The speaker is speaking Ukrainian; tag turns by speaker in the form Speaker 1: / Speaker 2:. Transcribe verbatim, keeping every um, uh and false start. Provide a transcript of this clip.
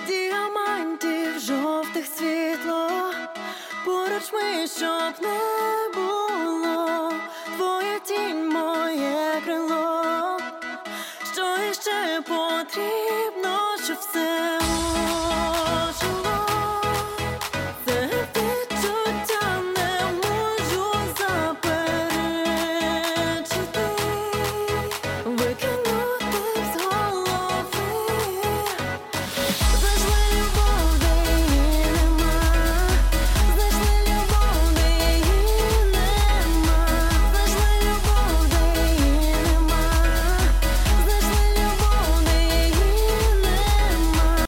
Speaker 1: діамантів жовтих світло, поруч ми, щоб не було. Твоя тінь, моє крило. Що іще потрібно, щоб все було?